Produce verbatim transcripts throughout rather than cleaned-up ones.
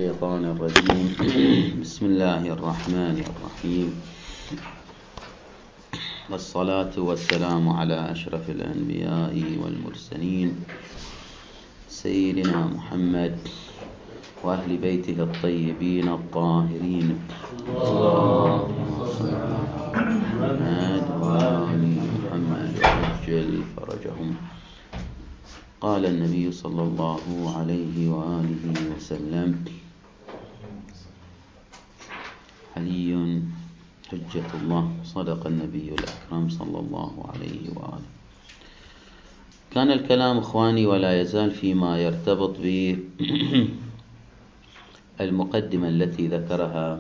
الشيطان الرجيم. بسم الله الرحمن الرحيم، والصلاة والسلام على أشرف الأنبياء والمرسلين سيدنا محمد وأهل بيته الطيبين الطاهرين. اللهم صل على محمد وآل محمد وعجل فرجهم. قال النبي صلى الله عليه وآله وسلم: علي حجة الله. صدق النبي الأكرم صلى الله عليه وآله. كان الكلام إخواني ولا يزال فيما يرتبط بالمقدمة التي ذكرها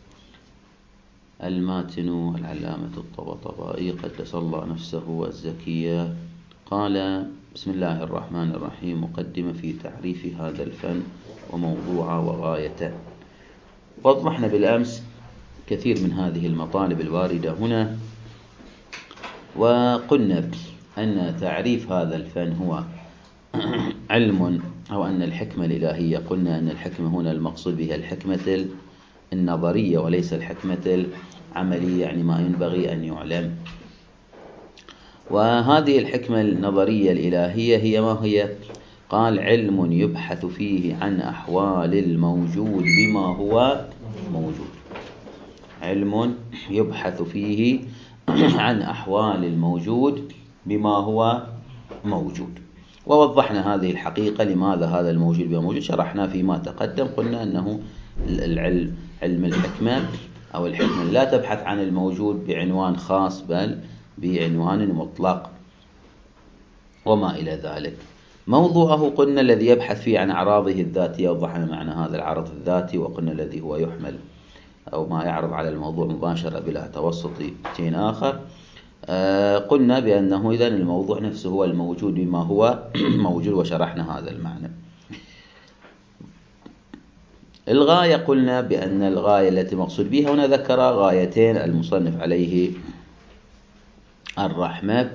الماتن العلامة الطباطبائي قدس الله نفسه الزكية. قال: بسم الله الرحمن الرحيم، مقدمة في تعريف هذا الفن وموضوعه وغايته. وضحنا بالأمس كثير من هذه المطالب الواردة هنا، وقلنا أن تعريف هذا الفن هو علم، أو أن الحكمة الإلهية. قلنا أن الحكمة هنا المقصود بها الحكمة النظرية وليس الحكمة العملية، يعني ما ينبغي أن يعلم. وهذه الحكمة النظرية الإلهية هي ما هي؟ قال: علم يبحث فيه عن أحوال الموجود بما هو موجود. علم يبحث فيه عن أحوال الموجود بما هو موجود. ووضحنا هذه الحقيقة، لماذا هذا الموجود بما موجود. شرحنا فيما تقدم، قلنا أنه العلم علم الحكمة أو الحكمة لا تبحث عن الموجود بعنوان خاص، بل بعنوان مطلق وما إلى ذلك. موضوعه قلنا الذي يبحث فيه عن أعراضه الذاتية. وضحنا معنى هذا العرض الذاتي، وقلنا الذي هو يحمل أو ما يعرض على الموضوع مباشرة بلا توسط شيء آخر. آه قلنا بأنه إذن الموضوع نفسه هو الموجود بما هو موجود، وشرحنا هذا المعنى. الغاية قلنا بأن الغاية التي مقصود بها هنا، ذكر غايتين المصنف عليه الرحمة،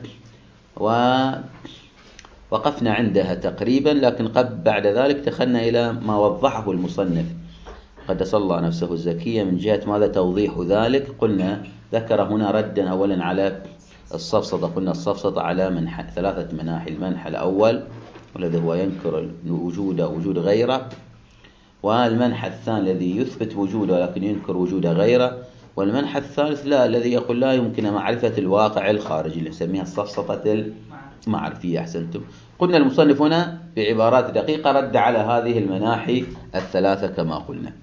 ووقفنا عندها تقريبا، لكن قبل بعد ذلك دخلنا إلى ما وضحه المصنف قدس الله نفسه الزكية من جهة ماذا؟ توضيح ذلك. قلنا ذكر هنا ردا أولا على السفسطة. قلنا السفسطة على منح ثلاثة مناحي: المنحى الأول والذي هو ينكر وجود وجود غيره، والمنحى الثاني الذي يثبت وجوده ولكن ينكر وجود غيره، والمنحى الثالث لا الذي يقول لا يمكن معرفة الواقع الخارجي، اللي نسميها السفسطة المعرفية. أحسنتم. قلنا المصنف هنا بعبارات دقيقة رد على هذه المناحي الثلاثة كما قلنا.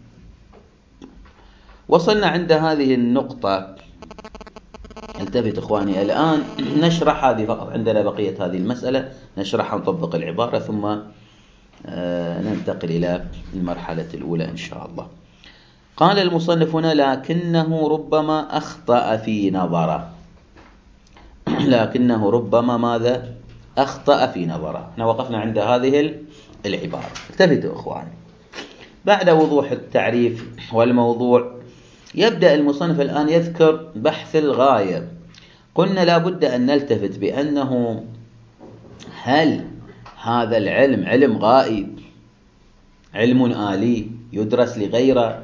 وصلنا عند هذه النقطة. التفت إخواني، الآن نشرح هذه فقط، عندنا بقية هذه المسألة نشرحها ونطبق العبارة، ثم ننتقل إلى المرحلة الأولى إن شاء الله. قال المصنف هنا: لكنه ربما أخطأ في نظره. لكنه ربما ماذا؟ أخطأ في نظره. احنا وقفنا عند هذه العبارة. التفتوا إخواني، بعد وضوح التعريف والموضوع يبدأ المصنف الآن يذكر بحث الغاية. قلنا لا بد أن نلتفت بأنه هل هذا العلم علم غائب، علم آلي يدرس لغيره،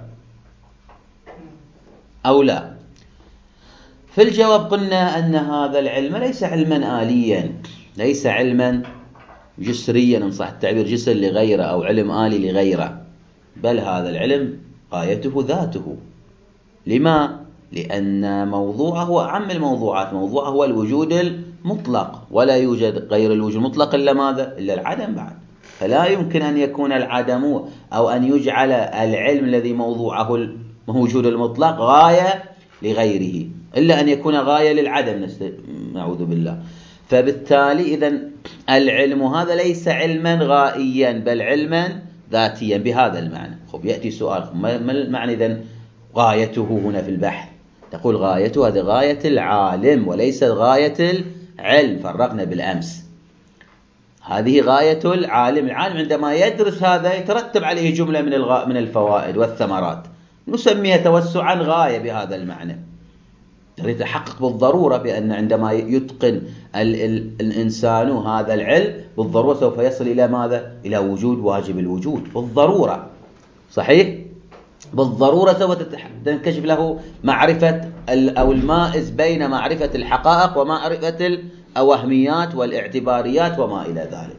أو لا؟ في الجواب قلنا أن هذا العلم ليس علما آليا، ليس علما جسريا إن صح التعبير، جسر لغيره أو علم آلي لغيره، بل هذا العلم غايته ذاته. لما؟ لأن موضوعه هو أعم الموضوعات. موضوعه هو الوجود المطلق، ولا يوجد غير الوجود المطلق إلا ماذا؟ إلا العدم بعد. فلا يمكن أن يكون العدم أو أن يجعل العلم الذي موضوعه الموجود المطلق غاية لغيره، إلا أن يكون غاية للعدم، نعوذ بالله. فبالتالي إذن العلم هذا ليس علما غائيا، بل علما ذاتيا بهذا المعنى. خب يأتي سؤال: ما المعنى إذن غايته هنا في البحث؟ تقول غايته هذه غاية العالم وليس غاية العلم. فرقنا بالأمس. هذه غاية العالم. العالم عندما يدرس هذا يترتب عليه جملة من الغ... من الفوائد والثمرات، نسميها توسعا غاية بهذا المعنى. يتحقق بالضرورة بأن عندما يتقن ال... ال... الإنسان هذا العلم بالضرورة سوف يصل إلى ماذا؟ إلى وجود واجب الوجود بالضرورة. صحيح؟ بالضرورة سوف تنكشف له معرفة أو المائز بين معرفة الحقائق ومعرفة الأوهميات والاعتباريات وما إلى ذلك.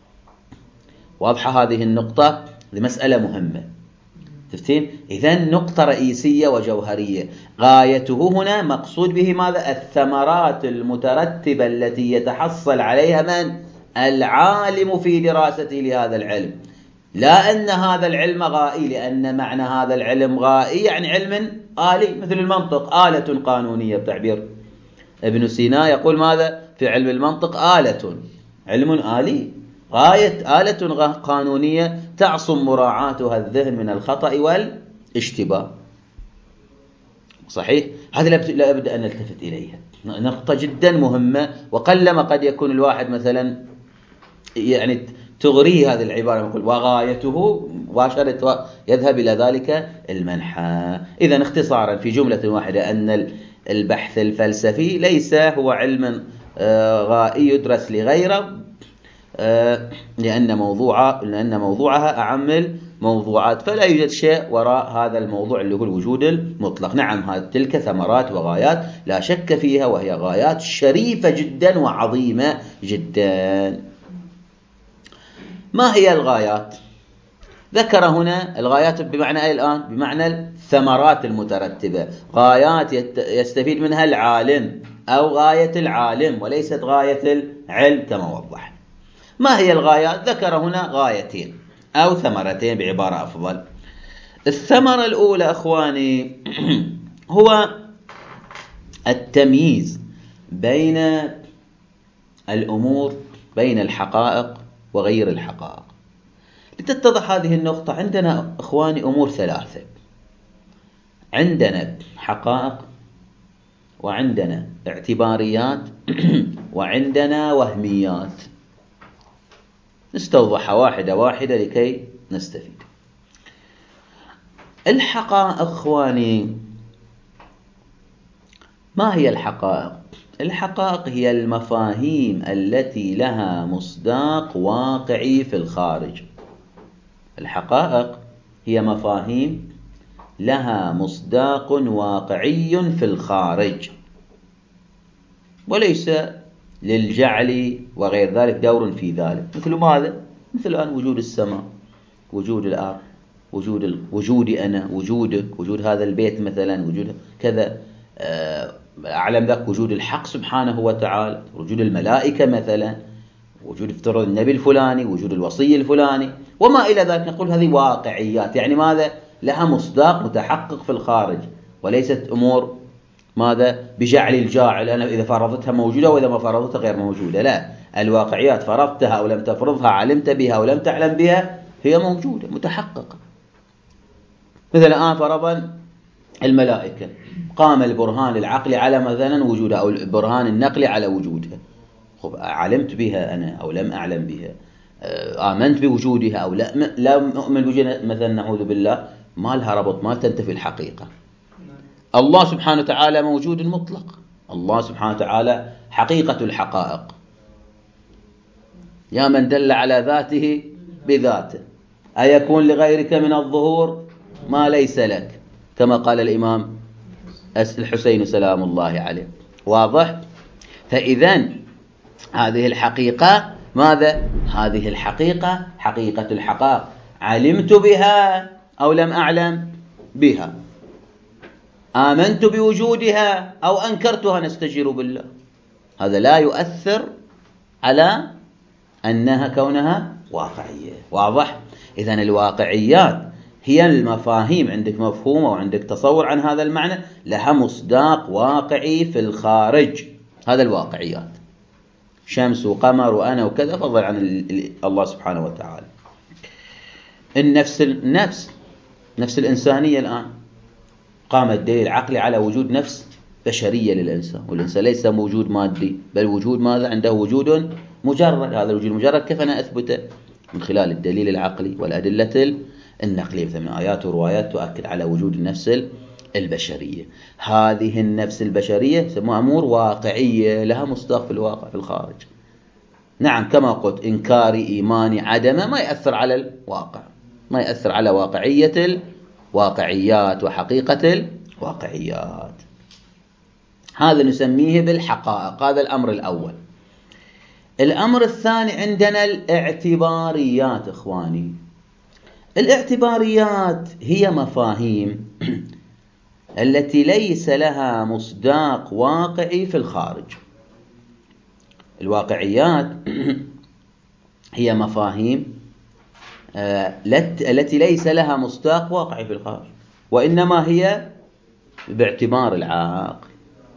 واضحة هذه النقطة؟ هذه مسألة مهمة. تفتين؟ إذن نقطة رئيسية وجوهرية. غايته هنا مقصود به ماذا؟ الثمرات المترتبة التي يتحصل عليها من؟ العالم في دراسته لهذا العلم. لا أن هذا العلم غائي، لأن معنى هذا العلم غائي يعني علم آلي، مثل المنطق آلة قانونية بتعبير ابن سينا. يقول ماذا في علم المنطق؟ آلة، علم آلي، غاية آلة قانونية تعصم مراعاتها الذهن من الخطأ والاشتباه. صحيح؟ هذا لا بد أن نلتفت إليها، نقطة جدا مهمة. وقلما قد يكون الواحد مثلا يعني تغريه هذه العبارة، يقول وغايته مباشرة يذهب إلى ذلك المنحى. إذن اختصارا في جملة واحدة أن البحث الفلسفي ليس هو علم غائي يدرس لغيره، لأن موضوع لأن موضوعها أعم الموضوعات، فلا يوجد شيء وراء هذا الموضوع اللي هو الوجود المطلق. نعم، هذه تلك ثمرات وغايات لا شك فيها، وهي غايات شريفة جدا وعظيمة جدا. ما هي الغايات؟ ذكر هنا الغايات بمعنى أي الآن؟ بمعنى الثمرات المترتبة. غايات يستفيد منها العالم أو غاية العالم وليست غاية العلم كما وضح. ما هي الغايات؟ ذكر هنا غايتين أو ثمرتين بعبارة أفضل. الثمرة الأولى أخواني هو التمييز بين الأمور، بين الحقائق وغير الحقائق. لتتضح هذه النقطة، عندنا أخواني أمور ثلاثة: عندنا حقائق، وعندنا اعتباريات، وعندنا وهميات. نستوضح واحدة واحدة لكي نستفيد. الحقائق أخواني، ما هي الحقائق؟ الحقائق هي المفاهيم التي لها مصداق واقعي في الخارج. الحقائق هي مفاهيم لها مصداق واقعي في الخارج، وليس للجعل وغير ذلك دور في ذلك. مثل ماذا؟ مثل الآن وجود السماء، وجود الأرض، وجود ال... وجودي أنا، وجودك، وجود هذا البيت مثلا، وجود كذا. أعلم ذاك وجود الحق سبحانه وتعالى، وجود الملائكة مثلا، وجود افتراض النبي الفلاني، وجود الوصي الفلاني وما إلى ذلك. نقول هذه واقعيات، يعني ماذا؟ لها مصداق متحقق في الخارج، وليست أمور ماذا؟ بجعل الجاعل، أنا إذا فرضتها موجودة وإذا ما فرضتها غير موجودة. لا، الواقعيات فرضتها أو لم تفرضها، علمت بها أو لم تعلم بها، هي موجودة متحققة. مثلا الآن فرضا الملائكة، قام البرهان العقلي على مثلا وجودها، أو البرهان النقلي على وجودها. خب علمت بها أنا أو لم أعلم بها، آمنت بوجودها أو لا لا أؤمن بوجودها مثلا، نعوذ بالله، ما لها ربط، ما تنتفي الحقيقة. الله سبحانه وتعالى موجود مطلق، الله سبحانه وتعالى حقيقة الحقائق. يا من دل على ذاته بذاته، أيكون لغيرك من الظهور ما ليس لك، كما قال الإمام الحسين سلام الله عليه. واضح؟ فإذن هذه الحقيقة ماذا؟ هذه الحقيقة حقيقة الحقائق، علمت بها أو لم أعلم بها، آمنت بوجودها أو أنكرتها، نستجير بالله. هذا لا يؤثر على أنها كونها واقعية. واضح؟ إذن الواقعيات هي المفاهيم، عندك مفهوم أو عندك تصور عن هذا المعنى، لها مصداق واقعي في الخارج. هذا الواقعيات، شمس وقمر وأنا وكذا، فضل عن الله سبحانه وتعالى. النفس النفس نفس الإنسانية الآن، قام الدليل العقلي على وجود نفس بشرية للإنسان، والإنسان ليس موجود مادي، بل وجود ماذا؟ عنده وجود مجرد. هذا الوجود المجرد كيف أنا أثبته؟ من خلال الدليل العقلي والأدلة النقلية، مثل من آيات وروايات تؤكد على وجود النفس البشرية. هذه النفس البشرية يسموها أمور واقعية، لها مصداق في الواقع في الخارج. نعم، كما قلت، إنكاري إيماني عدمه ما يأثر على الواقع، ما يأثر على واقعية الواقعيات وحقيقة الواقعيات. هذا نسميه بالحقائق. هذا الأمر الأول. الأمر الثاني عندنا الاعتباريات. إخواني، الاعتباريات هي مفاهيم التي ليس لها مصداق واقعي في الخارج. الواقعيات هي مفاهيم التي ليس لها مصداق واقعي في الخارج، وإنما هي باعتبار العقل.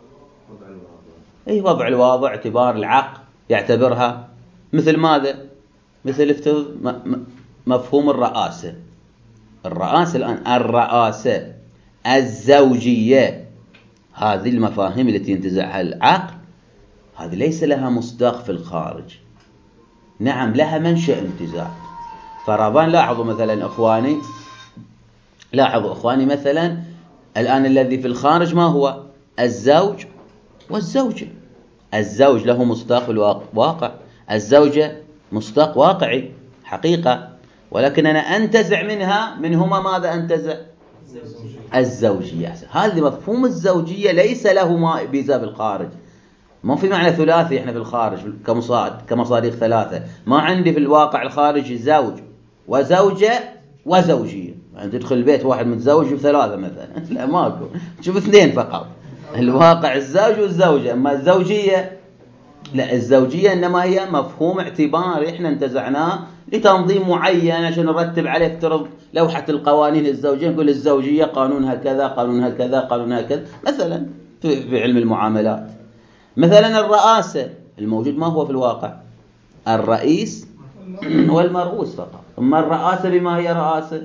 أي وضع الواضع اعتبار العقل يعتبرها. مثل ماذا؟ مثل افترض مفهوم الرئاسة. الرئاسة الآن، الرئاسة الزوجية، هذه المفاهيم التي ينتزعها العقل هذه ليس لها مصداق في الخارج. نعم لها منشأ انتزاع. فرضان لاحظوا مثلا إخواني، لاحظوا إخواني مثلا الآن الذي في الخارج ما هو؟ الزوج والزوجة. الزوج له مصداق في الواقع، الزوجة مصداق واقعي حقيقة، ولكن أنا أنتزع منها، منهما ماذا أنتزع؟ الزوجية. هذا مفهوم الزوجية ليس له ميزة في الخارج. ما في معنى ثلاثي احنا في الخارج كمصادق ثلاثة. ما عندي في الواقع الخارجي زوج وزوجة وزوجية. يعني تدخل البيت واحد متزوج وثلاثة مثلا، لا ماكو، شوف اثنين فقط. الواقع الزوج والزوجة. أما الزوجية لا، الزوجية إنما هي مفهوم اعتباري احنا انتزعناه لتنظيم معين عشان نرتب عليه. افترض لوحة القوانين الزوجية نقول الزوجية قانونها كذا قانونها كذا قانونها كذا مثلا في علم المعاملات. مثلا الرئاسة الموجود ما هو في الواقع؟ الرئيس والمرؤوس فقط. أما الرئاسة بما هي رئاسة؟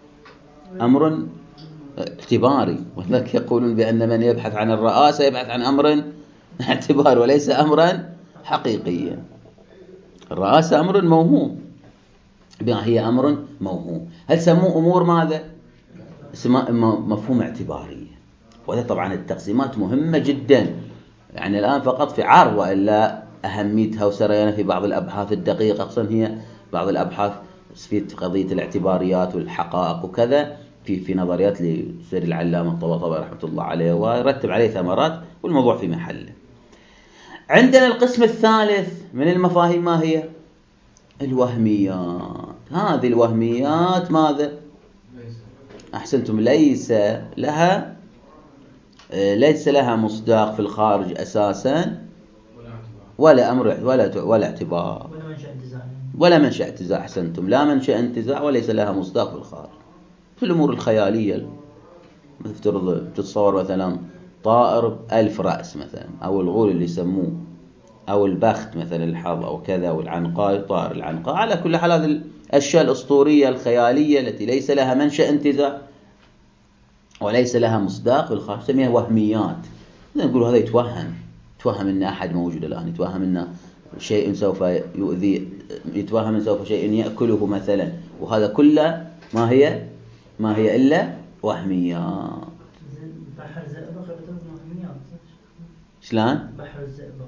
أمر اعتباري، وذلك يقولون بأن من يبحث عن الرئاسة يبحث عن أمر اعتباري وليس أمرا حقيقيا. الرئاسة أمر موهوم، بما هي أمر موهوم. هل سموه أمور ماذا؟ اسمها مفهوم اعتباري. وهذا طبعا التقسيمات مهمة جدا، يعني الآن فقط في عرض، وإلا أهميتها وسريانها في بعض الأبحاث الدقيقة، خصوصا هي بعض الأبحاث في قضية الاعتباريات والحقائق وكذا، في في نظريات لسيد العلامة الطباطبائي رحمة الله عليه، ويرتب عليه ثمرات، والموضوع في محله. عندنا القسم الثالث من المفاهيم ما هي؟ الوهميات. هذه الوهميات ماذا؟ أحسنتم، ليس لها ليس لها مصداق في الخارج أساسا، ولا أمر ولا ولا اعتبار ولا منشأ انتزاع ولا منشأ انتزاع. أحسنتم، لا منشأ انتزاع وليس لها مصداق في الخارج. في الأمور الخيالية تفترض تتصور مثلا طائر ألف رأس مثلا، أو الغول اللي يسموه، أو البخت مثلا الحظ أو كذا، والعنقاء طائر العنقاء. على كل حال هذه الأشياء الأسطورية الخيالية التي ليس لها منشأ انتزاع وليس لها مصداق في الخارج نسميها وهميات. نقول هذا يتوهم، يتوهم أن أحد موجود الآن، يتوهم أن شيء سوف يؤذي، يتوهم أن سوف شيء يأكله مثلا، وهذا كله ما هي ما هي إلا وهميات. بحر الزئبق يعتبر وهميات. شلون؟ بحر الزئبق،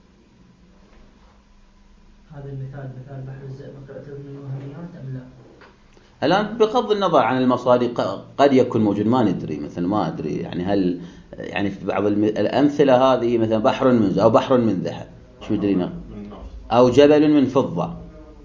هذا المثال، مثال بحر الزئبق يعتبر من الوهميات أم لا؟ الآن بغض النظر عن المصادق قد يكون موجود، ما ندري، مثلا ما أدري يعني هل يعني في بعض الأمثلة هذه مثلا بحر من أو بحر من ذهب، شو درينا؟ أو جبل من فضة،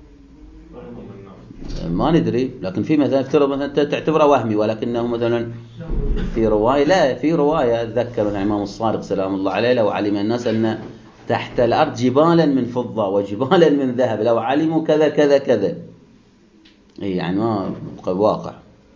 ما ندري. لكن في مثلا افترض مثلا تعتبره وهمي، ولكنه مثلا في رواية، لا في رواية أتذكر مثلا الإمام الصادق سلام الله عليه لو علم الناس أن تحت الأرض جبالا من فضة وجبالا من ذهب لو علموا كذا كذا كذا، يعني ما واقع.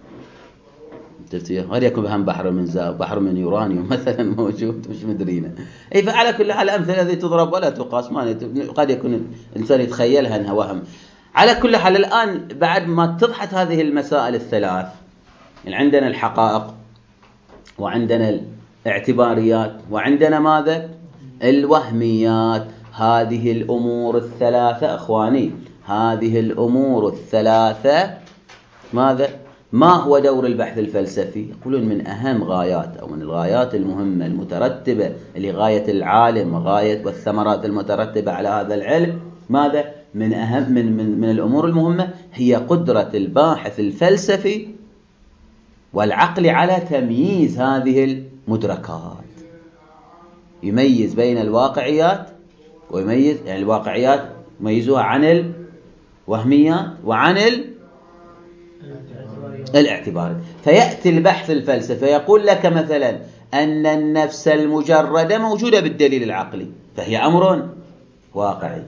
غير يكون بهم بحر من زاب، بحر من يورانيوم مثلا موجود مش مدرينا. اي فعلى كل حال الامثله هذه تضرب ولا تقاس، ما قد يكون الانسان يتخيلها انها وهم. على كل حال الان بعد ما اتضحت هذه المسائل الثلاث، يعني عندنا الحقائق وعندنا الاعتباريات وعندنا ماذا؟ الوهميات. هذه الامور الثلاثه اخواني، هذه الامور الثلاثه ماذا؟ ما هو دور البحث الفلسفي؟ يقولون من أهم غايات أو من الغايات المهمة المترتبة لغاية العالم وغاية والثمرات المترتبة على هذا العلم ماذا؟ من أهم من من من الأمور المهمة هي قدرة الباحث الفلسفي والعقل على تمييز هذه المدركات، يميز بين الواقعيات ويميز يعني الواقعيات يميزوها عن الوهميات وعن الاعتبارات. فيأتي البحث الفلسفي يقول لك مثلا أن النفس المجردة موجودة بالدليل العقلي فهي أمر واقعي،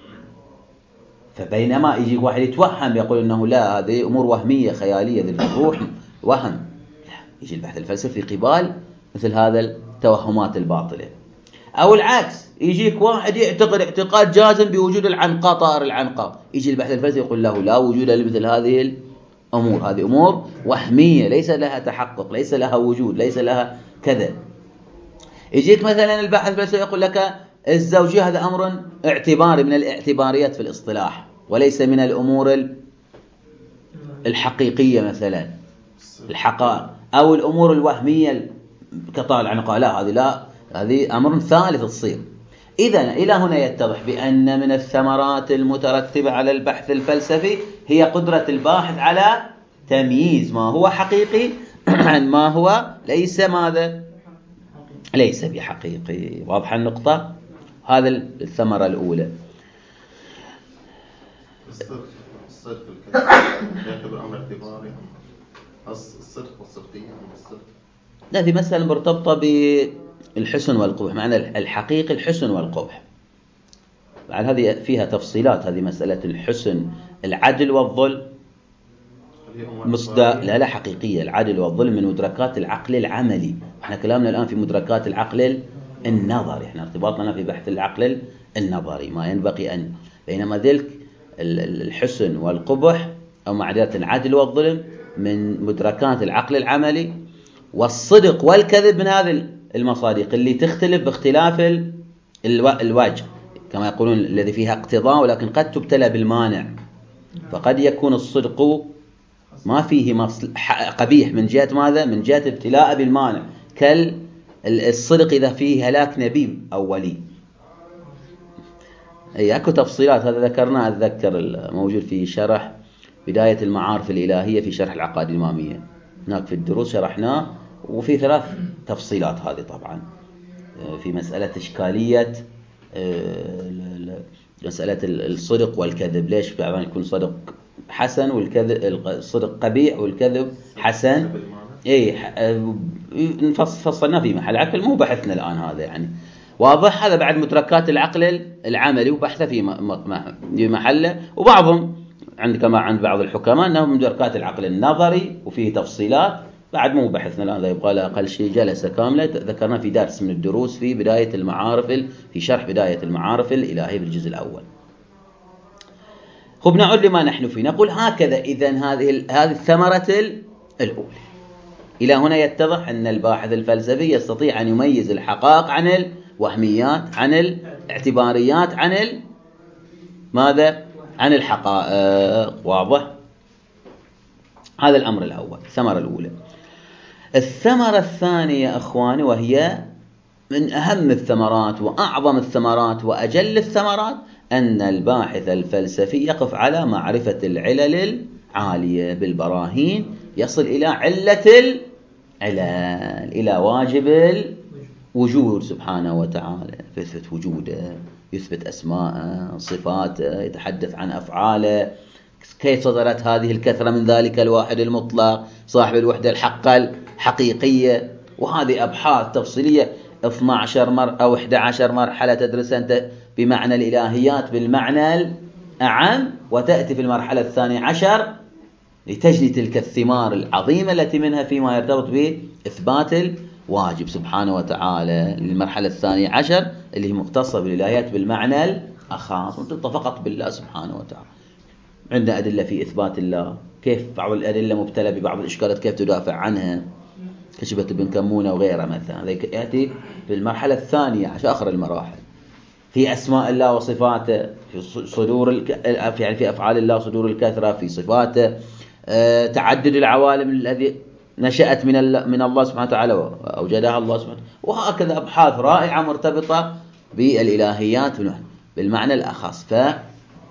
فبينما يجي واحد يتوهم يقول أنه لا هذه أمور وهمية خيالية ذي الروح وهم، لا، يجي البحث الفلسفي قبال مثل هذا التوهمات الباطلة. أو العكس، يجيك واحد يعتقد اعتقاد جازم بوجود العنقاء طائر العنقاء، يجي البحث الفلسفي يقول له لا وجود لمثل هذه الأمور، هذه أمور وهمية ليس لها تحقق، ليس لها وجود، ليس لها كذا. يجيك مثلا البحث الفلسفي يقول لك الزوجية هذا أمر اعتباري من الاعتباريات في الاصطلاح وليس من الأمور الحقيقية مثلا الحقائق، أو الأمور الوهمية كطائر العنقاء، لا هذه لا، هذه أمر ثالث تصير. إذن إلى هنا يتضح بأن من الثمرات المترتبة على البحث الفلسفي هي قدرة الباحث على تمييز ما هو حقيقي عن ما هو ليس ماذا؟ ليس بحقيقي. واضحة النقطة؟ هذا الثمرة الأولى. الصدق الصدق الكذب يعتبر أمر اعتباري، الصدق والصدقية من الصدق. لا، هذه مسألة مرتبطة بالحسن والقبح، معنى الحقيقي الحسن والقبح. بعد هذه فيها تفصيلات، هذه مسألة الحسن العدل والظلم مصداق لا لا حقيقية. العدل والظلم من مدركات العقل العملي، احنا كلامنا الآن في مدركات العقل النظري، احنا ارتباطنا في بحث العقل النظري ما ينبغي أن، بينما ذلك الحسن والقبح أو معادلة العدل والظلم من مدركات العقل العملي. والصدق والكذب من هذه المصادق اللي تختلف باختلاف الوجه، كما يقولون الذي فيها اقتضاء ولكن قد تبتلى بالمانع، فقد يكون الصدق ما فيه قبيح من جهة ماذا؟ من جهة ابتلاء بالمانع، كالصدق إذا فيه هلاك نبي أو ولي. أي أكو تفصيلات، هذا ذكرناه أتذكر موجود في شرح بداية المعارف الإلهية في شرح العقائد الإمامية، هناك في الدروس شرحناه، وفي ثلاث تفصيلات هذه طبعا في مسألة إشكالية مسألة الصدق والكذب، ليش بعضهم يكون صدق حسن والكذب الصدق قبيح والكذب حسن. اي فصلنا في محل عقل، مو بحثنا الآن هذا يعني واضح. هذا بعد مدركات العقل العملي وبحثه في محله، وبعضهم عند كما عند بعض الحكماء انه مدركات العقل النظري وفيه تفصيلات، بعد مو بحثنا الآن، ذا يبغى له أقل شيء جلسة كاملة ذكرنا في درس من الدروس في بداية المعارف في شرح بداية المعارف الإلهية بالجزء الأول. خب نعود لما نحن فيه، نقول هكذا إذن هذه هذه الثمرة الأولى. إلى هنا يتضح أن الباحث الفلسفي يستطيع أن يميز الحقائق عن الوهميات، عن الاعتباريات، عن ال... ماذا؟ عن الحقائق. واضح؟ هذا الأمر الأول، الثمرة الأولى. الثمرة الثانية يا أخواني، وهي من أهم الثمرات وأعظم الثمرات وأجل الثمرات، أن الباحث الفلسفي يقف على معرفة العلل العالية بالبراهين، يصل إلى علة العلل، إلى واجب الوجود سبحانه وتعالى، يثبت وجوده، يثبت أسماءه، صفاته، يتحدث عن أفعاله، كيف صدرت هذه الكثرة من ذلك الواحد المطلق صاحب الوحدة الحقة الحقيقية. وهذه أبحاث تفصيلية اثنتي عشرة مر أو إحدى عشرة مرحلة تدرسها أنت بمعنى الإلهيات بالمعنى الأعم، وتأتي في المرحلة الثانية عشر لتجني تلك الثمار العظيمة التي منها فيما يرتبط بإثبات الواجب سبحانه وتعالى. للمرحلة الثانية عشر اللي هي مختصة بالإلهيات بالمعنى الأخاص، وتطلق فقط بالله سبحانه وتعالى. عندنا أدلة في إثبات الله، كيف بعض الأدلة مبتلى ببعض الإشكالات كيف تدافع عنها، كشبة ابن كمونة وغيرها مثلا، هذا يأتي في المرحلة الثانية عشر آخر المراحل. في أسماء الله وصفاته، في صدور الك... يعني في أفعال الله صدور الكثرة، في صفاته أه... تعدد العوالم الذي نشأت من ال... من الله سبحانه وتعالى وأوجدها الله سبحانه، وهكذا أبحاث رائعة مرتبطة بالإلهيات بالمعنى الأخص. ف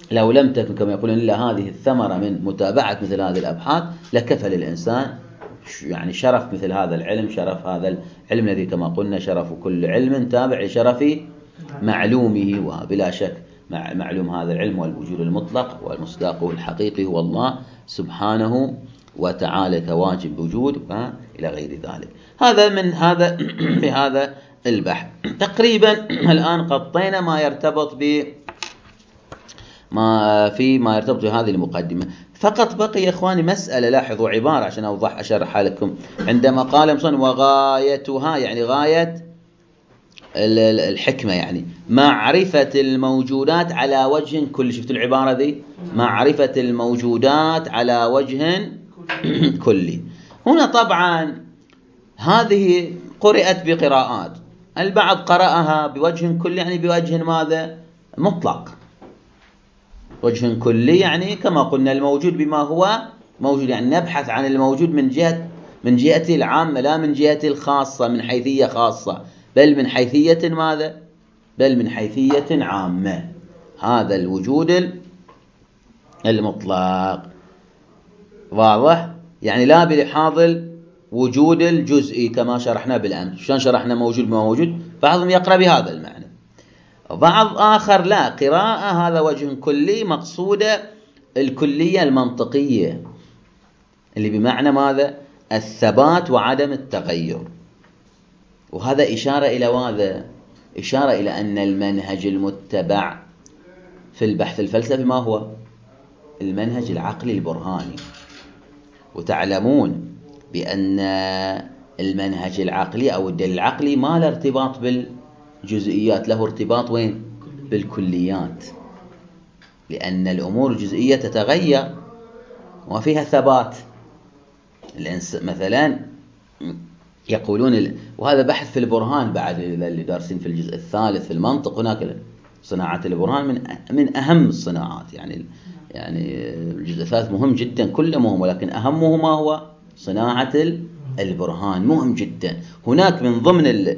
لو لم تكن كما يقولون إلا هذه الثمرة من متابعة مثل هذه الأبحاث لكفى للإنسان يعني شرف مثل هذا العلم، شرف هذا العلم الذي كما قلنا شرف كل علم تابع لشرف معلومه. وبلا شك معلوم هذا العلم والوجود المطلق والمصداقه الحقيقي هو الله سبحانه وتعالى كواجب وجود إلى غير ذلك. هذا من هذا في هذا البحث. تقريبا الآن غطينا ما يرتبط ب ما في ما يرتبط بهذه المقدمة. فقط بقي يا إخواني مسألة، لاحظوا عبارة عشان أوضح أشرحها لكم. عندما قال مصنف وغايتها يعني غاية الحكمة يعني معرفة الموجودات على وجه كلي. شفتوا العبارة ذي؟ معرفة الموجودات على وجه كلي. هنا طبعا هذه قرأت بقراءات، البعض قرأها بوجه كلي يعني بوجه ماذا؟ مطلق. وجه كلي يعني كما قلنا الموجود بما هو موجود، يعني نبحث عن الموجود من جهة من جهة العامة لا من جهة الخاصة، من حيثية خاصة، بل من حيثية ماذا؟ بل من حيثية عامة. هذا الوجود المطلق واضح؟ يعني لا بلحاظ الوجود الجزئي كما شرحنا بالأمس. شلون شرحنا موجود بما موجود؟ بعضهم يقرأ بهذا المعنى، وبعض آخر لا، قراءة هذا وجه كلي مقصودة الكلية المنطقية اللي بمعنى ماذا؟ الثبات وعدم التغير. وهذا إشارة إلى ماذا؟ إشارة إلى أن المنهج المتبع في البحث الفلسفي ما هو؟ المنهج العقلي البرهاني. وتعلمون بأن المنهج العقلي أو الدليل العقلي ما له ارتباط بالجزئيات، له ارتباط وين؟ بالكليات، لأن الأمور الجزئية تتغير وفيها ثبات. مثلا يقولون، وهذا بحث في البرهان بعد اللي دارسين في الجزء الثالث في المنطق، هناك صناعة البرهان من من أهم الصناعات. يعني يعني الجزء الثالث مهم جدا، كله مهم، ولكن أهمه ما هو؟ صناعة البرهان مهم جدا. هناك من ضمن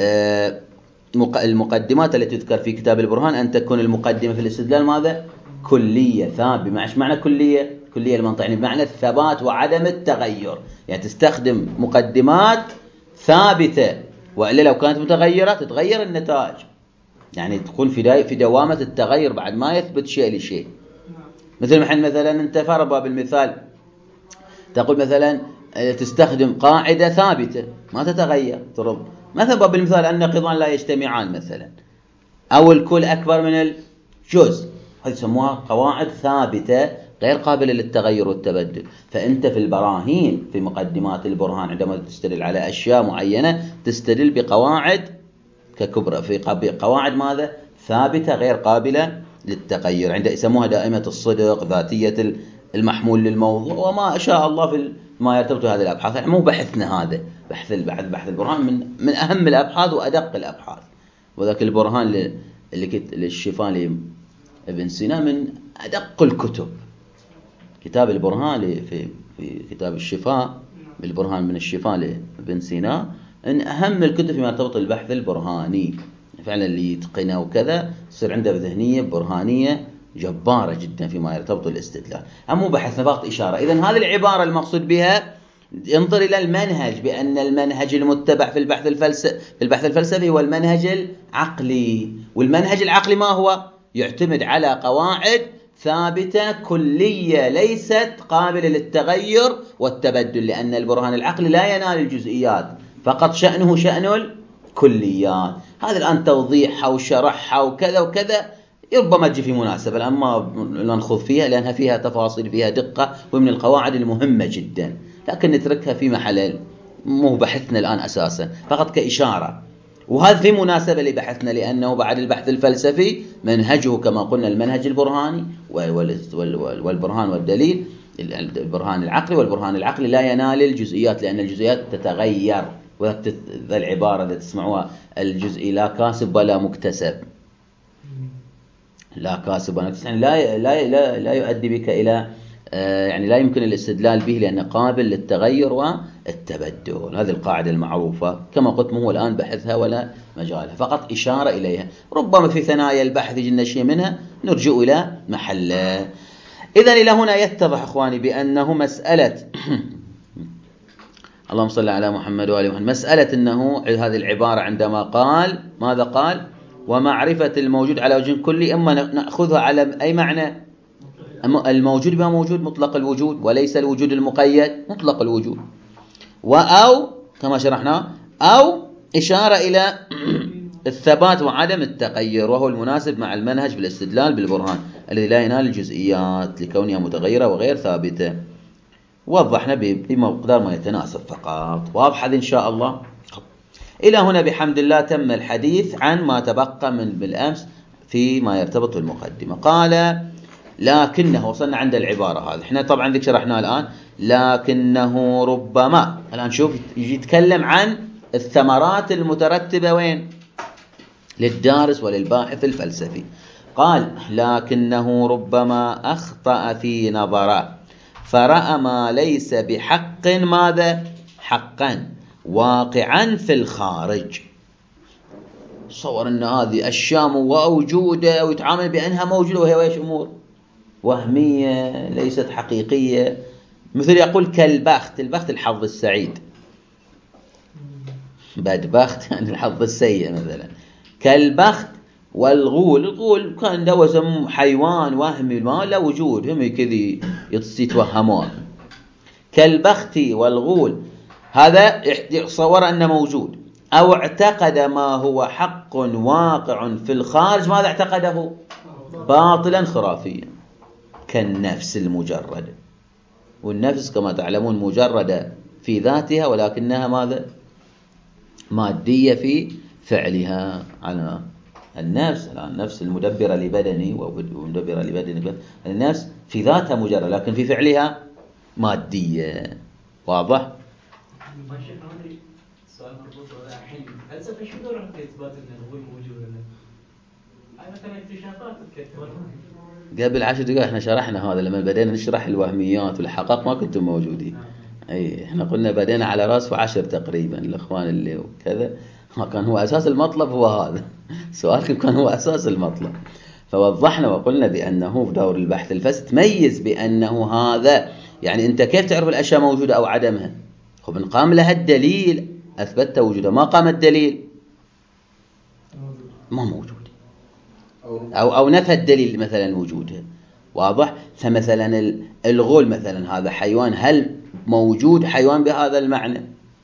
المقدمات التي تذكر في كتاب البرهان أن تكون المقدمة في الاستدلال ماذا؟ كلية ثابتة. معنى معنى كلية؟ كلية المنطق يعني بمعنى الثبات وعدم التغير، يعني تستخدم مقدمات ثابتة، وإلا لو كانت متغيرة تتغير النتائج، يعني تكون في في دوامة التغير بعد ما يثبت شيء لشيء. مثل محل مثلا أنت فرضا بالمثال تقول مثلا تستخدم قاعدة ثابتة ما تتغير، ترد مثلا بالمثال أن نقيضان لا يجتمعان مثلا، أو الكل أكبر من الجزء، هذه يسموها قواعد ثابتة غير قابلة للتغير والتبدل. فأنت في البراهين في مقدمات البرهان عندما تستدل على أشياء معينة تستدل بقواعد ككبرى، في قواعد ماذا؟ ثابتة غير قابلة للتغير. عند يسموها دائمة الصدق، ذاتية المحمول للموضوع، وما شاء الله في ما يرتبط هذه الأبحاث. يعني مو بحثنا هذا، بحث البحث بحث البرهان من من أهم الأبحاث وأدق الأبحاث. وذاك البرهان اللي للشفاء لابن سينا من أدق الكتب. كتاب البرهان في في كتاب الشفاء بالبرهان من الشفاء لابن سينا ان اهم الكتب فيما يرتبط البحث البرهاني. فعلا اللي يتقنه وكذا يصير عنده ذهنيه برهانيه جباره جدا فيما يرتبط الاستدلال. اما بحثنا فقط اشاره. اذا هذه العباره المقصود بها ينظر الى المنهج، بان المنهج المتبع في البحث الفلسفي في البحث الفلسفي هو المنهج العقلي. والمنهج العقلي ما هو؟ يعتمد على قواعد ثابتة كلية ليست قابلة للتغير والتبدل، لأن البرهان العقلي لا ينال الجزئيات، فقط شأنه شأن الكليات. هذا الآن توضيحها وشرحها وكذا وكذا ربما تجي في مناسبة، أما لا نخوض فيها لأنها فيها تفاصيل فيها دقة ومن القواعد المهمة جدا، لكن نتركها في محل مو بحثنا الآن أساسا، فقط كإشارة. وهذا في مناسبة لبحثنا، لأنه بعد البحث الفلسفي منهجه كما قلنا المنهج البرهاني والبرهان والدليل، البرهان العقلي، والبرهان العقلي لا ينال الجزئيات لأن الجزئيات تتغير. وذا العبارة التي تسمعوها الجزئي لا كاسب ولا مكتسب، لا كاسب ولا مكتسب، يعني لا لا لا لا يؤدي بك إلى يعني لا يمكن الاستدلال به لأنه قابل للتغير والتبدل. هذه القاعدة المعروفة كما قلت مو الآن بحثها ولا مجالها، فقط إشارة إليها، ربما في ثنايا البحث يجينا شيء منها نرجع إلى محله. إذن إلى هنا يتضح إخواني بأنه مسألة اللهم صل على محمد وآله محمد، مسألة أنه هذه العبارة عندما قال ماذا قال؟ ومعرفة الموجود على وجه كلي، إما نأخذها على أي معنى؟ الموجود بما موجود مطلق الوجود، وليس الوجود المقيد مطلق الوجود، أو كما شرحنا أو إشارة إلى الثبات وعدم التغير، وهو المناسب مع المنهج بالاستدلال بالبرهان الذي لا ينال الجزئيات لكونها متغيرة وغير ثابتة. وضحنا بمقدار ما يتناسب فقط. واضح إن شاء الله. إلى هنا بحمد الله تم الحديث عن ما تبقى من بالأمس فيما يرتبط بالمقدمة. قال لكنه، وصلنا عند العبارة هذه، احنا طبعا ذيك شرحناها الآن، لكنه ربما، الآن شوف يجي يتكلم عن الثمرات المترتبة وين؟ للدارس وللباحث الفلسفي. قال لكنه ربما أخطأ في نظره فرأى ما ليس بحق ماذا؟ حقا واقعا في الخارج. صور أن هذه أشياء موجودة ويتعامل بأنها موجودة وهي ويش أمور وهمية ليست حقيقية. مثل يقول كالبخت، البخت الحظ السعيد، بدبخت يعني الحظ السيء مثلا. كالبخت والغول، الغول كان دوسم حيوان وهمي ما لا وجود، هم كذي يتوهمون. كالبخت والغول، هذا صور أنه موجود، أو اعتقد ما هو حق واقع في الخارج، ماذا اعتقده؟ باطلا خرافيا. كالنفس المجردة، والنفس كما تعلمون مجردة في ذاتها ولكنها ماذا؟ مادية في فعلها. على النفس، النفس المدبرة لبدني ومدبرة لبدني، النفس في ذاتها مجردة لكن في فعلها مادية. واضح؟ السؤال مربوط ولا الحين فلسفة شو دورها في إثبات أن الغول موجود ولا؟ هاي مثلا اكتشافات تذكر قبل عشر دقائق احنا شرحنا هذا لما بدينا نشرح الوهميات والحقائق ما كنتم موجودين. اي احنا قلنا بدينا على راس وعشر تقريبا الاخوان اللي وكذا، ما كان هو اساس المطلب هو هذا سؤالكم كان هو اساس المطلب. فوضحنا وقلنا بانه في دور البحث الفلسفي تميز بانه هذا، يعني انت كيف تعرف الاشياء موجودة او عدمها؟ خب ان قام لها الدليل اثبتت وجودها، ما قام الدليل ما موجود، أو أو نفى الدليل مثلا وجودها. واضح؟ فمثلا الغول مثلا هذا حيوان، هل موجود حيوان بهذا المعنى؟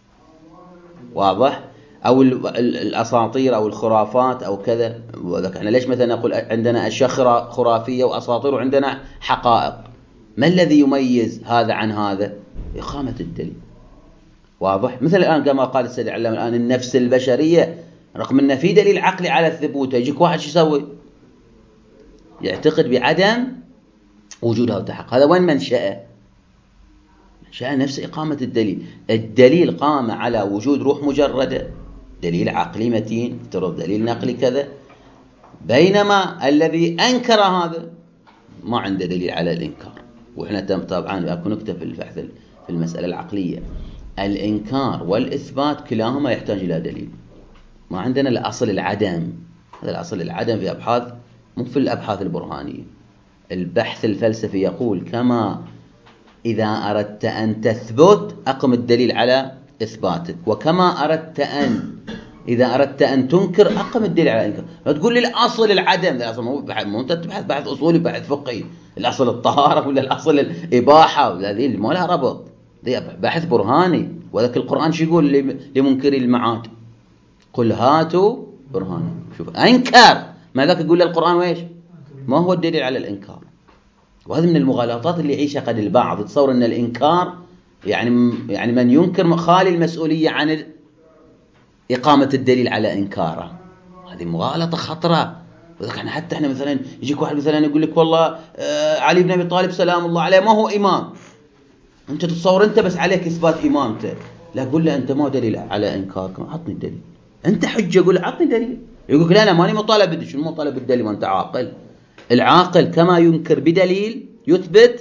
واضح؟ أو الأساطير أو الخرافات أو كذا. احنا ليش مثلا نقول عندنا أشياء خرافية وأساطير وعندنا حقائق؟ ما الذي يميز هذا عن هذا؟ إقامة الدليل. واضح؟ مثل الآن كما قال السيد العلامة الآن النفس البشرية، رغم أن في دليل عقلي على الثبوت، يجيك واحد شو يسوي؟ يعتقد بعدم وجودها وتحقق. هذا وين منشأه؟ منشأه نفس إقامة الدليل. الدليل قام على وجود روح مجردة، دليل عقلي متين، افترض دليل نقلي كذا، بينما الذي أنكر هذا ما عنده دليل على الإنكار. وإحنا طبعا أكون نكتب في البحث في المسألة العقلية، الإنكار والإثبات كلاهما يحتاج إلى دليل. ما عندنا الأصل العدم، هذا الأصل العدم في أبحاث مو في الأبحاث البرهانية. البحث الفلسفي يقول كما إذا أردت أن تثبت أقم الدليل على إثباتك، وكما أردت أن إذا أردت أن تنكر أقم الدليل على إنكار. لا تقول لي الأصل العدم، الأصل مو بحث، مو أنت تبحث بحث أصولي بحث فقهي، الأصل الطهارة ولا الأصل الإباحة، ولا ذي ما لها ربط، ذي بحث برهاني. وذاك القرآن شو يقول لمنكري المعاد؟ قل هاتوا برهانا. شوف أنكر، ما ذاك يقول للقرآن ويش؟ ما هو الدليل على الإنكار. وهذا من المغالطات اللي يعيشها قد البعض، يتصور أن الإنكار يعني يعني من ينكر خالي المسؤولية عن إقامة الدليل على إنكاره. هذه مغالطة خطرة. وذاك احنا حتى احنا مثلا يجيك واحد مثلا يقول لك والله آه علي بن أبي طالب سلام الله عليه ما هو إمام، أنت تتصور أنت بس عليك إثبات إمامته، لا قل له أنت ما دليل على إنكارك، عطني الدليل، أنت حجة قول عطني دليل. يقول لا أنا ماني مطالب بدليل. شنو مطالب بالدليل وأنت عاقل؟ العاقل كما ينكر بدليل يثبت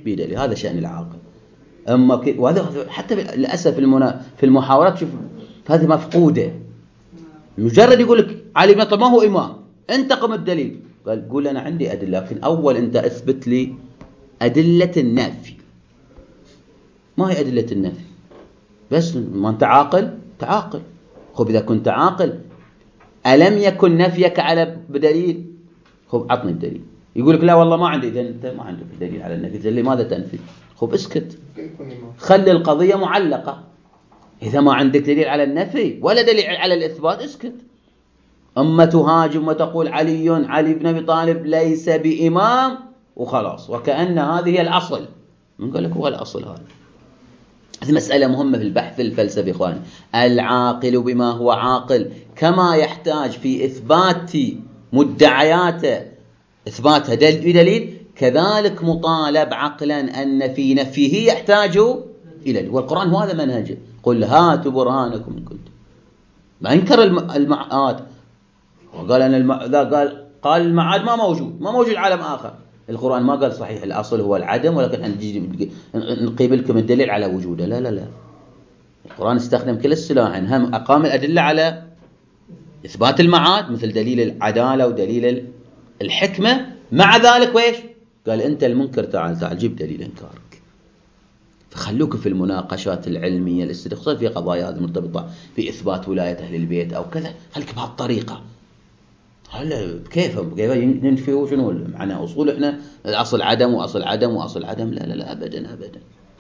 بدليل. هذا شأن العاقل. أما ك... وهذا حتى للأسف المنا... في المحاورات شوف هذه مفقودة. مجرد يقول لك علي بن أبي طالب ما هو إمام، أنت قم الدليل. قال قول أنا عندي أدلة، لكن أول أنت أثبت لي أدلة النفي. ما هي أدلة النفي؟ بس ما أنت عاقل تعاقل. خب إذا كنت عاقل ألم يكن نفيك على بدليل؟ خب عطني الدليل. يقول لك لا والله ما عندي. إذا أنت ما عندك دليل على النفي، إذا لماذا تنفي؟ خب اسكت، خلي القضية معلقة. إذا ما عندك دليل على النفي ولا دليل على الإثبات اسكت. أما تهاجم وتقول علي علي بن أبي طالب ليس بإمام وخلاص، وكأن هذه هي الأصل. من قال لك هو الأصل هذا؟ هذه مسألة مهمة في البحث الفلسفي إخواني. العاقل بما هو عاقل كما يحتاج في إثبات مدعياته إثباتها بدليل، كذلك مطالب عقلا أن في نفيه يحتاج إلى. والقرآن هو هذا منهجه. قل هاتوا برهانكم إن كنتم. ما ينكر المعاد، وقال أن الم... قال قال المعاد ما موجود، ما موجود عالم آخر. القرآن ما قال صحيح الأصل هو العدم، ولكن نقيب لكم الدليل على وجوده. لا لا لا، القرآن استخدم كل السلاح. هم أقام الأدلة على إثبات المعاد مثل دليل العدالة ودليل الحكمة. مع ذلك ويش قال أنت المنكر تعال تعال جيب دليل إنكارك. فخلوك في المناقشات العلمية الاستدقاء في قضايا هذه المرتبطة بإثبات ولاية أهل البيت أو كذا، خليك بهالطريقة. هلا كيف كيف ننفي وشنو معنى أصول إحنا الأصل عدم وأصل عدم وأصل عدم؟ لا لا لا أبدا أبدا.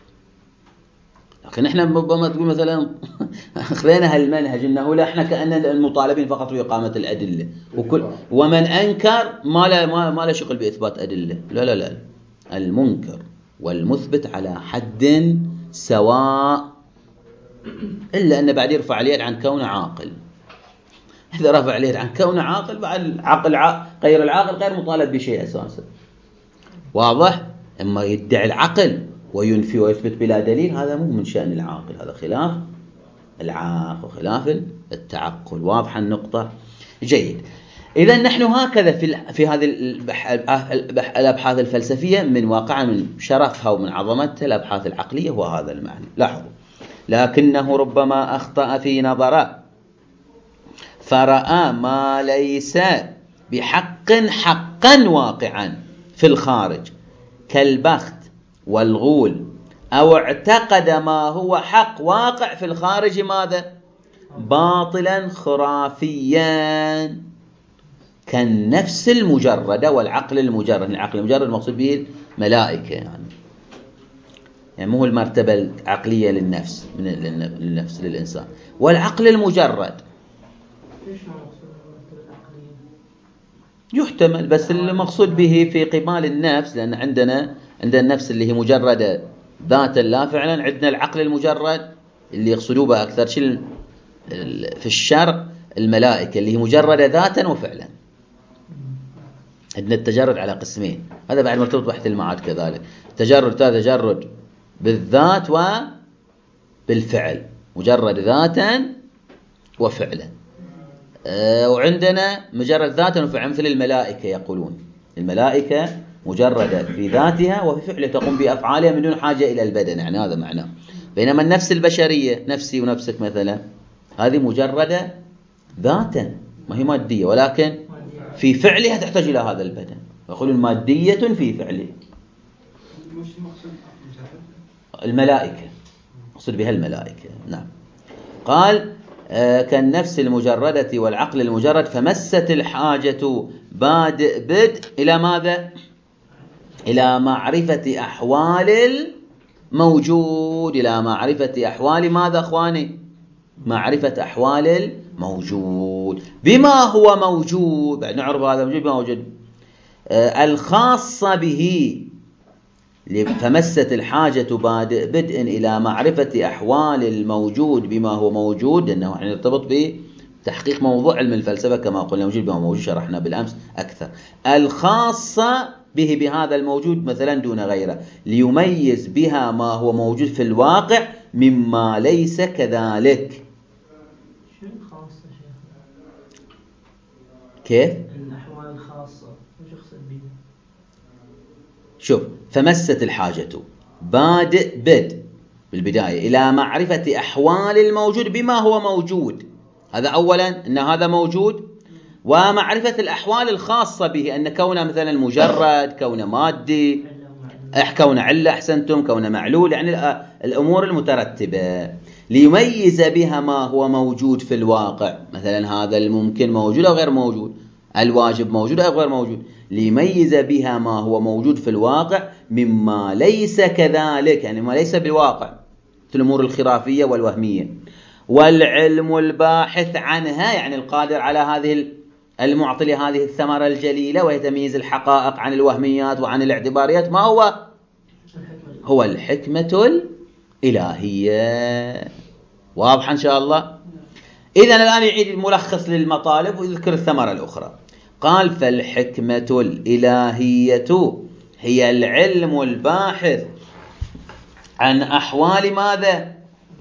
لكن إحنا ربما تقول مثلا خذينا هالمنهج إنه لا إحنا كأننا المطالبين فقط بإقامة الأدلة، وكل ومن أنكر ما لا ما, ما له شغل بإثبات أدلة. لا لا لا، المنكر والمثبت على حد سواء، إلا أن بعد يرفع اليد عن كونه عاقل. إذا رفع اليد عن كونه عاقل بعد العقل ع... غير العاقل غير مطالب بشيء أساسا. واضح؟ أما يدعي العقل وينفي ويثبت بلا دليل هذا مو من شأن العاقل، هذا خلاف العقل وخلاف التعقل. واضحة النقطة؟ جيد. إذا نحن هكذا في في هذه الأبحاث الفلسفية من واقع من شرفها ومن عظمتها الأبحاث العقلية هو هذا المعنى. لاحظوا، لكنه ربما أخطأ في نظره فرأى ما ليس بحق حقا واقعا في الخارج كالبخت والغول، أو اعتقد ما هو حق واقع في الخارج ماذا؟ باطلا خرافيا كالنفس المجردة والعقل المجرد. العقل المجرد المقصود به الملائكة، يعني يعني مو المرتبة العقلية للنفس من النفس للإنسان. والعقل المجرد يحتمل، بس المقصود به في قبال النفس، لأن عندنا عندنا النفس اللي هي مجردة ذاتا لا فعلا، عندنا العقل المجرد اللي يقصدوه بأكثر شيء في الشرع الملائكة اللي هي مجردة ذاتا وفعلا. عندنا التجرد على قسمين، هذا بعد مرتبط بحث المعاد كذلك. تجرد تجرد بالذات وبالفعل، مجرد ذاتا وفعلا. أه وعندنا مجرد ذاتا وفعلا مثل الملائكة، يقولون الملائكة مجردة في ذاتها وفي فعلها تقوم بأفعالها من دون حاجة إلى البدن، يعني هذا معناه. بينما النفس البشرية نفسي ونفسك مثلا هذه مجردة ذاتا ما هي مادية، ولكن في فعلها تحتاج إلى هذا البدن. يقولون مادية في فعله. الملائكة أقصد بها الملائكة. نعم. قال آه كالنفس المجردة والعقل المجرد، فمست الحاجة بادئ بدء إلى ماذا؟ إلى معرفة أحوال الموجود. إلى معرفة أحوال ماذا أخواني؟ معرفة أحوال الموجود بما هو موجود. بعد نعرف هذا موجود بما موجود آه الخاصة به. فمست الحاجة بادئ بدء إلى معرفة أحوال الموجود بما هو موجود، لأنه يعني يرتبط بتحقيق موضوع علم الفلسفة كما قلنا موجود بما موجود، شرحنا بالأمس أكثر. الخاصة به بهذا الموجود مثلا دون غيره، ليميز بها ما هو موجود في الواقع مما ليس كذلك. شو الخاصة شيخ؟ كيف؟ الأحوال الخاصة وش يقصد بها؟ شوف، فمست الحاجة بادئ بدء بالبداية إلى معرفة أحوال الموجود بما هو موجود. هذا أولا أن هذا موجود، ومعرفة الأحوال الخاصة به، أن كونه مثلا مجرد، كونه مادي، كونه علة، أحسنتم، كونه معلول، يعني الأمور المترتبة، ليميز بها ما هو موجود في الواقع. مثلا هذا الممكن موجود أو غير موجود، الواجب موجود أو غير موجود، ليميز بها ما هو موجود في الواقع مما ليس كذلك، يعني ما ليس بالواقع في الأمور الخرافية والوهمية. والعلم الباحث عنها، يعني القادر على هذه المعطي لهذه الثمرة الجليلة وهي تمييز الحقائق عن الوهميات وعن الاعتباريات، ما هو؟ هو الحكمة الإلهية. واضح إن شاء الله؟ إذن الآن يعيد الملخص للمطالب ويذكر الثمرة الأخرى. قال: فالحكمة الإلهية هي العلم الباحث عن أحوال ماذا؟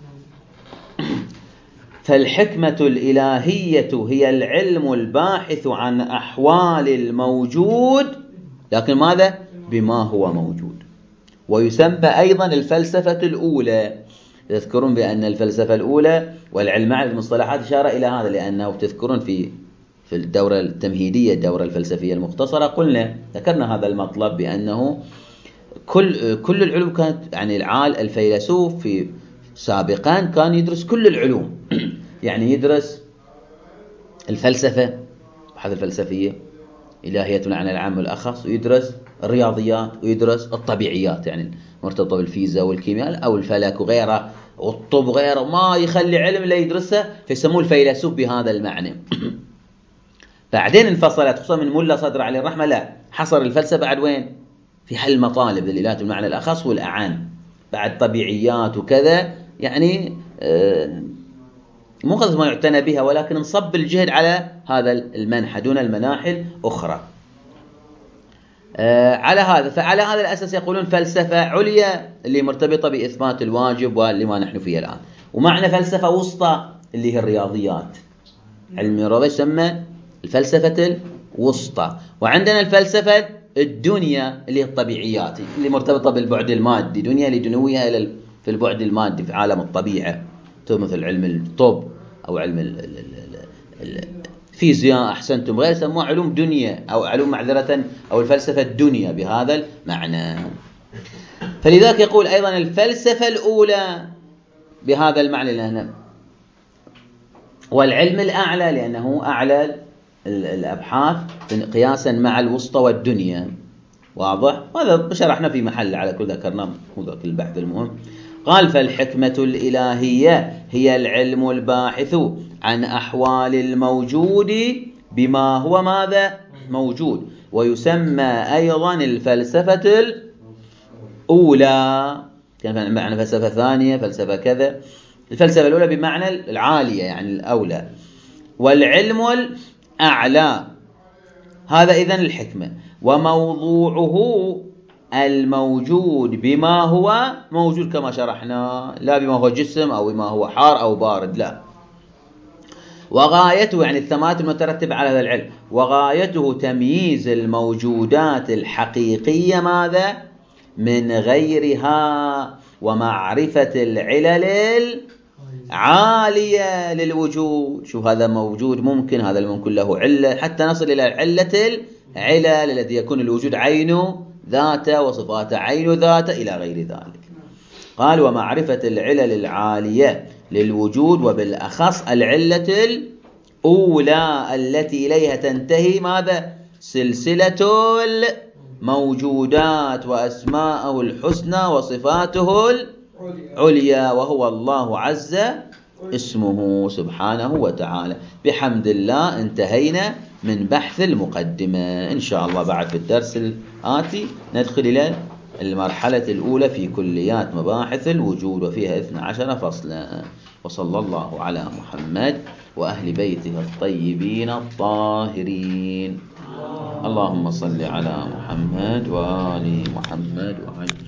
فالحكمة الإلهية هي العلم الباحث عن أحوال الموجود، لكن ماذا؟ بما هو موجود. ويسمى أيضا الفلسفة الأولى. تذكرون بأن الفلسفة الأولى والعلم على المصطلحات إشارة إلى هذا، لأنه تذكرون في في الدورة التمهيدية، الدورة الفلسفية المختصرة، قلنا ذكرنا هذا المطلب بأنه كل كل العلوم كانت، يعني العال الفيلسوف في سابقا كان يدرس كل العلوم يعني يدرس الفلسفة، البحث الفلسفية، إلهية عن العام والأخص، ويدرس الرياضيات، ويدرس الطبيعيات يعني مرتبطة بالفيزياء والكيمياء أو الفلك وغيره، والطب وغيره، ما يخلي علم لا يدرسه، فيسموه الفيلسوف بهذا المعنى. بعدين انفصلت، خصوصا من ملا صدر عليه الرحمة، لا حصر الفلسفة بعد وين؟ في حل مطالب الإلهية بالمعنى الأخص والأعان، بعد طبيعيات وكذا، يعني آه مو قصد ما يعتنى بها، ولكن نصب الجهد على هذا المنحى دون المناحل أخرى. آه على هذا فعلى هذا الأساس يقولون فلسفة عليا اللي مرتبطة بإثبات الواجب واللي ما نحن فيه الآن، ومعنى فلسفة وسطى اللي هي الرياضيات، علم الرياضة يسمى الفلسفة الوسطى. وعندنا الفلسفة الدنيا اللي هي الطبيعيات، اللي مرتبطة بالبعد المادي، دنيا لدنويها إلى في البعد المادي في عالم الطبيعة، مثل علم الطب أو علم الفيزياء، أحسنتم، غير يسموها علوم دنيا أو علوم معذرة أو الفلسفة الدنيا بهذا المعنى. فلذلك يقول أيضا الفلسفة الأولى بهذا المعنى، لأنه والعلم الأعلى لأنه أعلى الأبحاث قياسا مع الوسطى والدنيا. واضح؟ وهذا شرحنا في محل على كل ذكرنا ذاك البحث المهم. قال: فالحكمة الإلهية هي العلم الباحث عن أحوال الموجود بما هو ماذا؟ موجود. ويسمى أيضا الفلسفة الأولى، كان معنى فلسفة ثانية، فلسفة كذا. الفلسفة الأولى بمعنى العالية يعني الأولى، والعلم الأعلى هذا إذن الحكمة، وموضوعه الموجود بما هو موجود كما شرحنا، لا بما هو جسم أو بما هو حار أو بارد، لا. وغايته يعني الثمرات المترتبة على هذا العلم، وغايته تمييز الموجودات الحقيقية ماذا؟ من غيرها، ومعرفة العلل العالية للوجود. شوف هذا موجود ممكن، هذا الممكن له علة، حتى نصل إلى علة العلل التي يكون الوجود عينه ذاته وصفاته عين ذاته إلى غير ذلك. قال: ومعرفة العلل العالية للوجود، وبالأخص العلة الأولى التي إليها تنتهي ماذا؟ سلسلة الموجودات وأسماءه الحسنى وصفاته العليا، وهو الله عز اسمه سبحانه وتعالى. بحمد الله انتهينا من بحث المقدمة. إن شاء الله بعد في الدرس الآتي ندخل إلى المرحلة الأولى في كليات مباحث الوجود، وفيها اثنى عشر فصلا. وصلى الله على محمد وأهل بيته الطيبين الطاهرين. اللهم صل على محمد وآل محمد وعلى